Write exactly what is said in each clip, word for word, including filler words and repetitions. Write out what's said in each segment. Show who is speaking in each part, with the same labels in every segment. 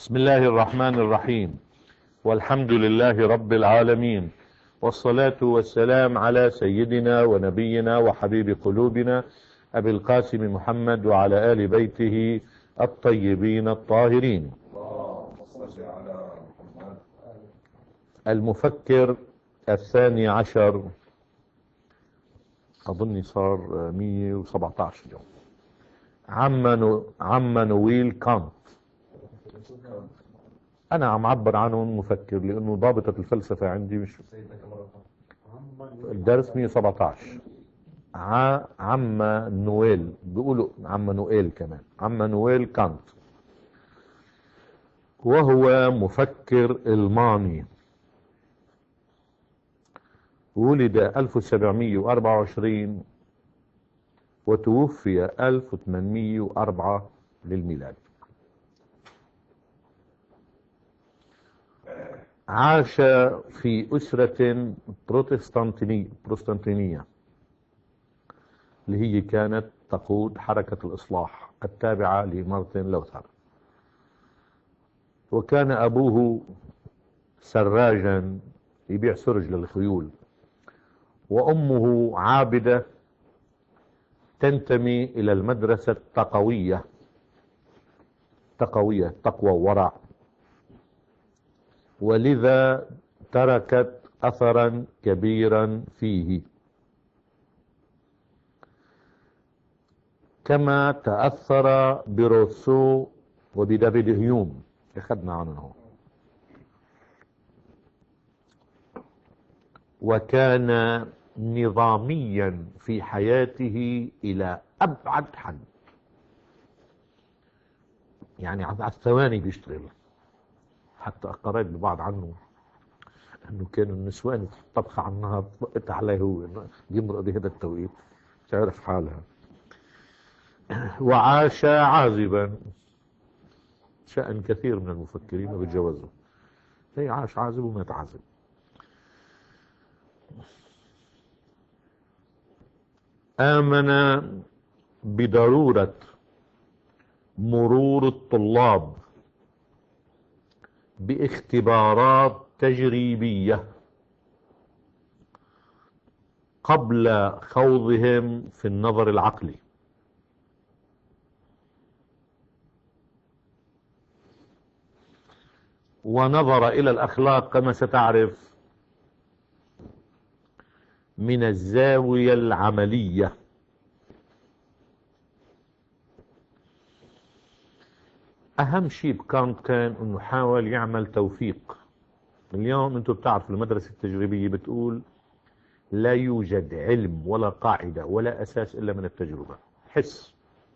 Speaker 1: بسم الله الرحمن الرحيم، والحمد لله رب العالمين، والصلاة والسلام على سيدنا ونبينا وحبيب قلوبنا أبي القاسم محمد وعلى آل بيته الطيبين الطاهرين. المفكر الثاني عشر، أظني صار مية وسبعة عشر يوم، عم نويل كانت. انا عم عبر عنه مفكر لانه ضابطة الفلسفة عندي مش الدرس مية وسبعة عشر. عم نويل، بيقولوا عم نويل كمان، عم نويل كانت، وهو مفكر الماني. ولد ألف وسبعمية وأربعة وعشرين وتوفي ألف وثمانمية وأربعة للميلاد. عاش في أسرة بروتستانتينية بروتستانتينية اللي هي كانت تقود حركة الإصلاح التابعة لمارتن لوثر، وكان أبوه سراجا يبيع سرج للخيول، وأمه عابدة تنتمي إلى المدرسة التقوية تقوية تقوى وورع، ولذا تركت أثرا كبيرا فيه، كما تأثر بروسو وبدافيد هيوم أخذنا عنه. وكان نظاميا في حياته إلى أبعد حد، يعني على الثواني بيشتغل. حتى قرأت ببعض عنه انه كانوا النسوان تطبخ على النهار وقت عليه هو يمرق بهذا التوقيت، تعرف حالها. وعاش عازبا، شأن كثير من المفكرين ما بيتجوزوا، هي عاش عازب ومات عازب. آمن بضرورة مرور الطلاب باختبارات تجريبية قبل خوضهم في النظر العقلي، ونظر إلى الأخلاق كما ستعرف من الزاوية العملية. أهم شيء بكانت كان أنه حاول يعمل توفيق. اليوم أنتم بتعرفوا المدرسة التجريبية بتقول لا يوجد علم ولا قاعدة ولا أساس إلا من التجربة، حس.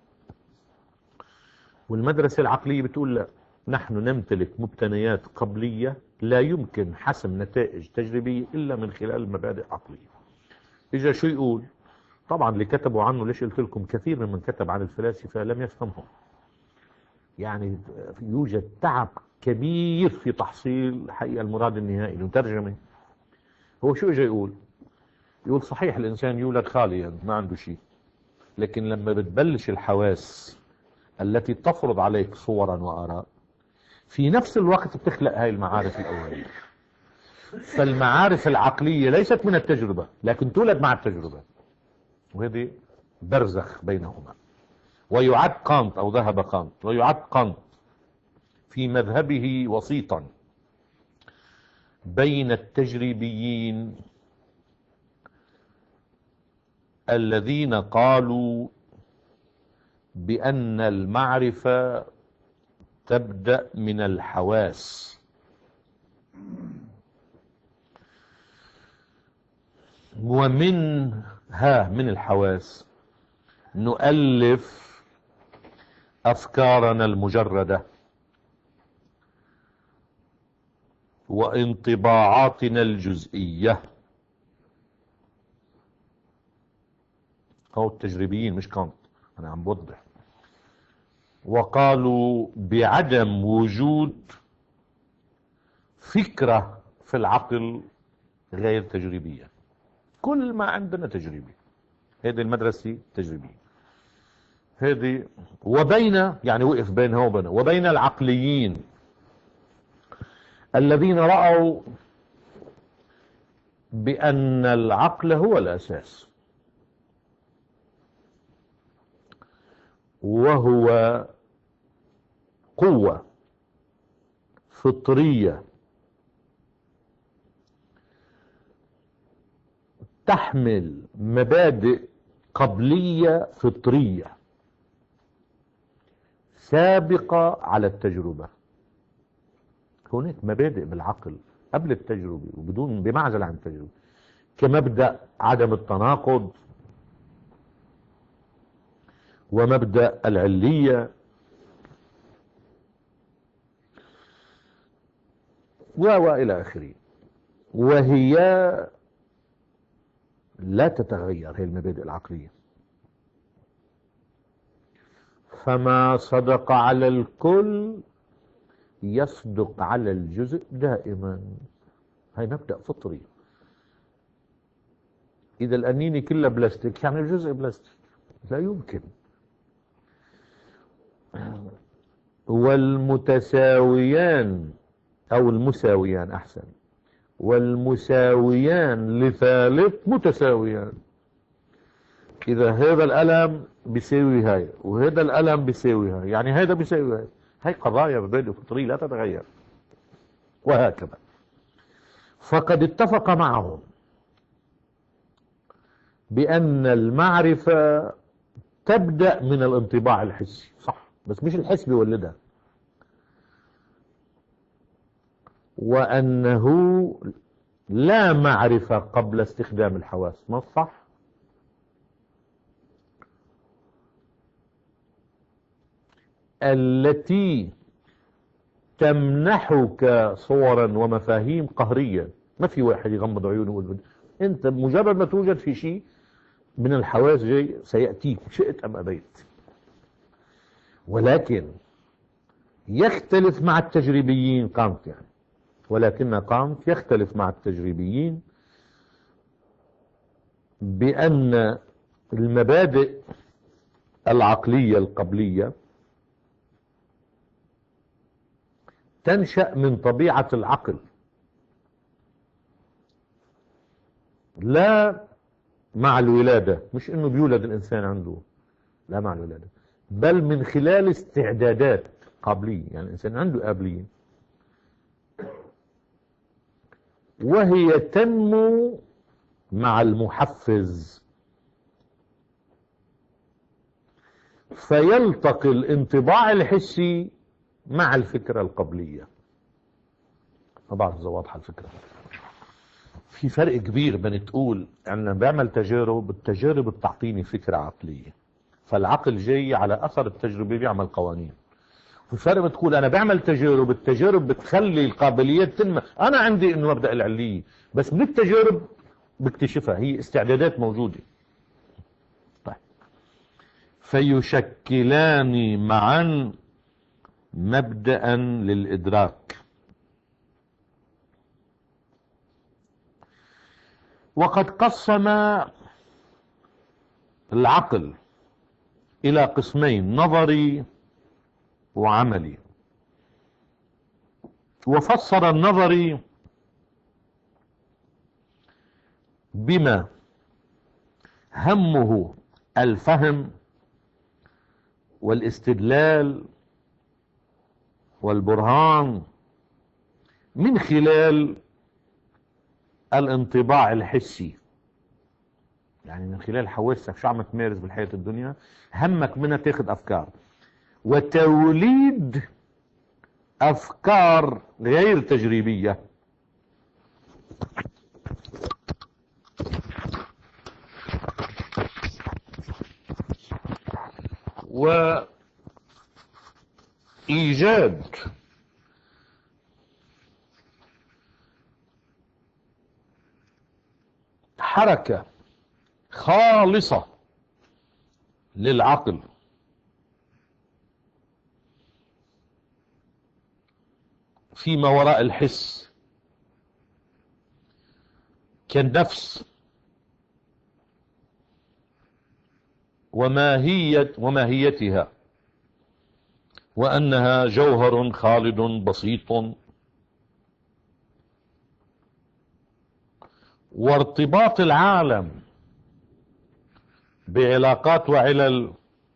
Speaker 1: والمدرسة العقلية بتقول لا، نحن نمتلك مبتنيات قبلية لا يمكن حسم نتائج تجريبية إلا من خلال مبادئ عقلية. إجا شو يقول؟ طبعا اللي كتبوا عنه، ليش قلت لكم كثير من من كتب عن الفلاسفة لم يفهمهم، يعني يوجد تعب كبير في تحصيل حقيقة المراد النهائي المترجمة. هو شو اجى يقول؟ يقول صحيح الإنسان يولد خاليا ما عنده شيء، لكن لما بتبلش الحواس التي تفرض عليك صورا وآراء، في نفس الوقت بتخلق هاي المعارف الأولية. فالمعارف العقلية ليست من التجربة لكن تولد مع التجربة، وهذه برزخ بينهما. ويعد كانت أو ذهب كانت ويعد كانت في مذهبه وسيطا بين التجريبيين الذين قالوا بأن المعرفة تبدأ من الحواس، ومنها من الحواس نؤلف أفكارنا المجردة وانطباعاتنا الجزئية. هو التجريبيين مش كانت، أنا عم بوضح. وقالوا بعدم وجود فكرة في العقل غير تجريبية، كل ما عندنا تجريبي. هذه المدرسة التجريبية. هذه وبين يعني وقف بينها وبين وبين العقليين الذين رأوا بأن العقل هو الأساس، وهو قوة فطرية تحمل مبادئ قبلية فطرية سابقة على التجربة. هناك مبادئ بالعقل قبل التجربة وبدون بمعزل عن التجربة، كمبدأ عدم التناقض، ومبدأ العلية، وإلى آخره. وهي لا تتغير، هي المبادئ العقلية. فما صدق على الكل يصدق على الجزء دائما. هاي مبدأ فطري. إذا الأنينة كلها بلاستيك يعني الجزء بلاستيك، لا يمكن. والمتساويان أو المساويان أحسن، والمساويان لثالث متساويان. إذا هذا الألم بيساوي هاي وهذا الألم بيساوي هاي، يعني هذا بيساوي هاي. هاي قضايا مبادئ فطرية لا تتغير، وهكذا. فقد اتفق معهم بأن المعرفة تبدأ من الانطباع الحسي، صح، بس مش الحس بيولدها، وأنه لا معرفة قبل استخدام الحواس. ما صح؟ التي تمنحك صورا ومفاهيم قهرية. ما في واحد يغمض عيونه ويقول انت مجرد ما توجد في شيء من الحواس جاي سيأتيك شئت أم أبيت. ولكن يختلف مع التجريبيين كانت يعني ولكن كانت يختلف مع التجريبيين بأن المبادئ العقلية القبلية تنشأ من طبيعة العقل، لا مع الولادة. مش انه بيولد الانسان عنده، لا مع الولادة، بل من خلال استعدادات قابلية. يعني الانسان عنده قابلية وهي تنمو مع المحفز، فيلتقي الانطباع الحسي مع الفكرة القبلية. ما بعرف إذا واضحة الفكرة. في فرق كبير بين تقول أنا بعمل تجارب، التجارب بتعطيني فكرة عقلية، فالعقل جاي على أثر التجربة بيعمل قوانين. في فرق بتقول أنا بعمل تجارب، التجارب بتخلي القابليات تنمى. أنا عندي إنه مبدأ العلية، بس من التجارب بكتشفها، هي استعدادات موجودة. طيب. فيشكلان معا مبدأ للإدراك. وقد قسم العقل إلى قسمين، نظري وعملي. وفسر النظري بما همه الفهم والاستدلال والبرهان من خلال الانطباع الحسي، يعني من خلال حواسك شو عم تمارس بالحياة الدنيا، همك منها تاخذ أفكار وتوليد أفكار غير تجريبية. وإيجاد حركة خالصة للعقل فيما وراء الحس كالنفس وماهية وماهيتها، وأنها جوهر خالد بسيط وارتباط العالم بعلاقات وعلل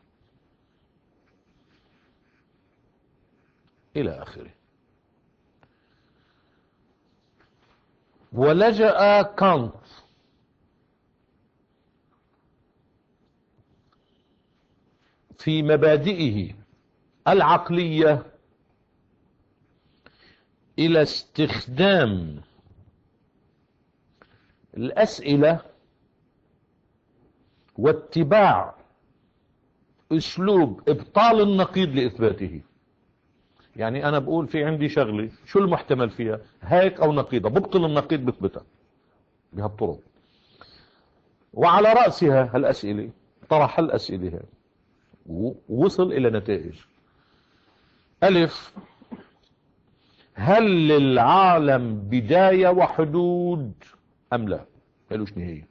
Speaker 1: إلى آخره. ولجأ كانت في مبادئه العقلية إلى استخدام الأسئلة واتباع أسلوب إبطال النقيض لإثباته. يعني أنا بقول في عندي شغلة، شو المحتمل فيها؟ هيك أو نقيضة، ببطل النقيض بثبتها بهالطرق. وعلى رأسها هالأسئلة طرح الأسئلة هاي ووصل إلى نتائج. ألف: هل للعالم بداية وحدود أم لا؟ مالوش نهاية.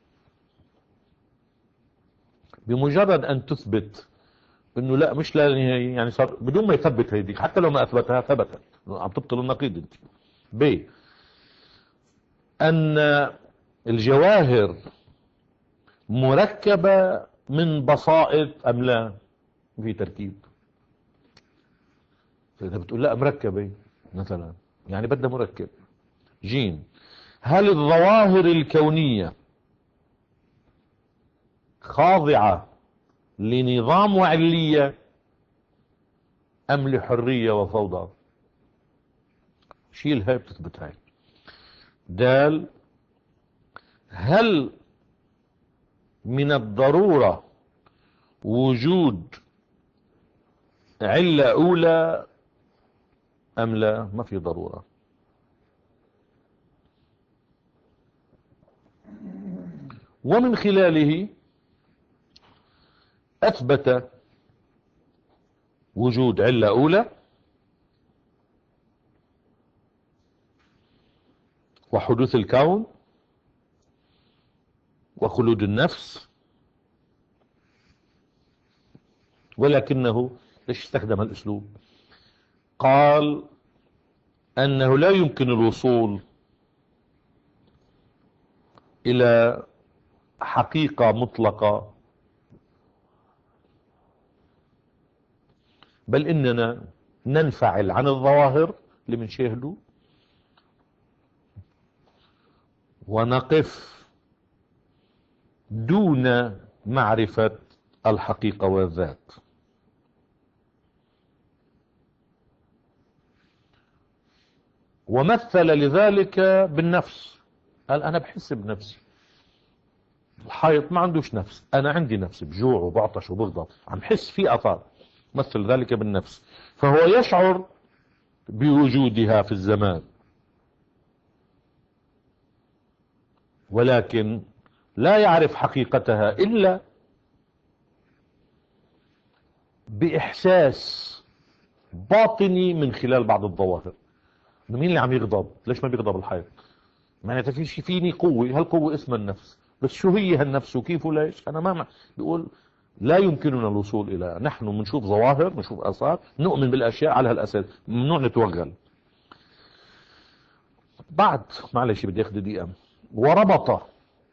Speaker 1: بمجرد أن تثبت انه لا مش لا نهاية، يعني صار بدون ما يثبت هيدي، حتى لو ما اثبتها ثبتت، عم تبطل النقيض انت. ب: ان الجواهر مركبة من بسائط ام لا؟ في تركيب. فاذا بتقول لا مركبة مثلا يعني بدها مركب. جيم: هل الظواهر الكونية خاضعة لنظام وعلية ام لحرية وفوضى؟ شيل هاي بتثبت هاي. دال: هل من الضرورة وجود علة أولى أم لا؟ ما في ضرورة. ومن خلاله أثبت وجود علة أولى وحدوث الكون وخلود النفس، ولكنه ليش استخدم الأسلوب؟ قال أنه لا يمكن الوصول إلى حقيقة مطلقة، بل إننا ننفعل عن الظواهر اللي بنشاهده ونقف دون معرفة الحقيقة والذات. ومثل لذلك بالنفس، قال أنا بحس بنفسي. الحائط ما عندوش نفس، أنا عندي نفس، بجوع وبعطش وبغضب، عم حس في أثار. مثل ذلك بالنفس، فهو يشعر بوجودها في الزمان، ولكن لا يعرف حقيقتها إلا بإحساس باطني من خلال بعض الظواهر. مين اللي عم يغضب؟ ليش ما بيغضب الحائط؟ معناتها في شيء فيني قوة، هالقوة اسمها النفس، بس شو هي هالنفس وكيف وليش؟ أنا ما بيقول لا يمكننا الوصول إلى، نحن بنشوف ظواهر، بنشوف آثار، نؤمن بالأشياء على هالأساس، ممنوع نتوغل. بعد معلش بدي أخذ دقيقة. وربط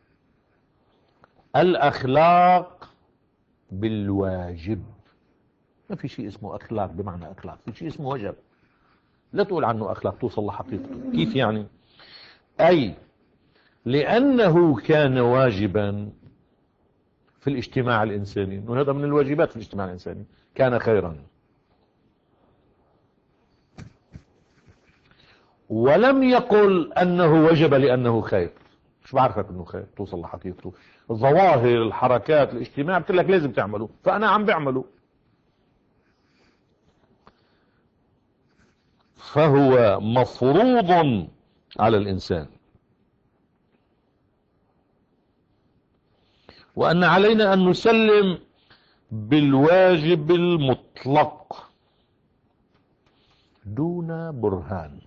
Speaker 1: الأخلاق بالواجب. ما في شيء اسمه أخلاق بمعنى أخلاق، في شيء اسمه وجب. لا تقول عنه أخلاق توصل لحقيقته. كيف يعني؟ أي لأنه كان واجبا في الاجتماع الإنساني، وهذا من الواجبات في الاجتماع الإنساني، كان خيرا. ولم يقل أنه وجب لأنه خير. مش بعرفك أنه خير توصل لحقيقته. الظواهر، الحركات، الاجتماع بتقول لك لازم تعمله، فأنا عم بعمله. فهو مفروض على الإنسان، وأن علينا أن نسلم بالواجب المطلق دون برهان.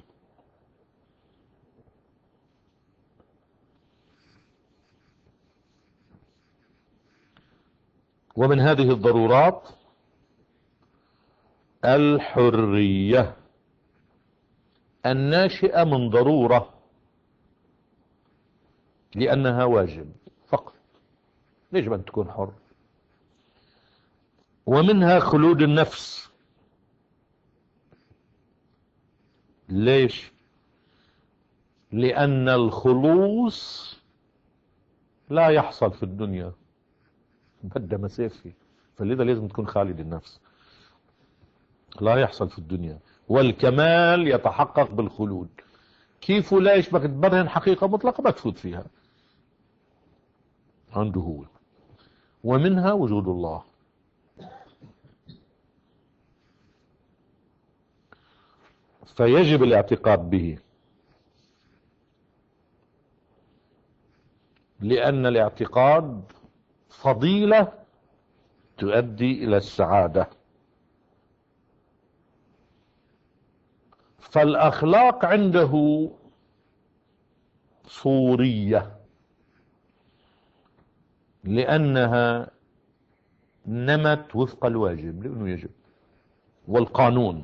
Speaker 1: ومن هذه الضرورات الحرية الناشئة من ضرورة لأنها واجب فقط، يجب أن تكون حر. ومنها خلود النفس. ليش؟ لأن الخلوص لا يحصل في الدنيا، بدها مسافة، فلذا لازم تكون خالد النفس، لا يحصل في الدنيا. والكمال يتحقق بالخلود. كيف وليش بدك تبرهن حقيقة مطلقة ما تفوت فيها، عنده هو. ومنها وجود الله. فيجب الاعتقاد به، لأن الاعتقاد فضيلة تؤدي إلى السعادة. فالأخلاق عنده صورية، لأنها نمت وفق الواجب، لأنه يجب، والقانون.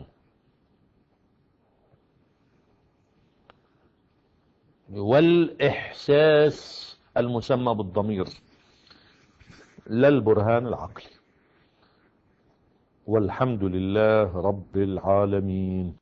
Speaker 1: والإحساس المسمى بالضمير، لا البرهان العقلي. والحمد لله رب العالمين.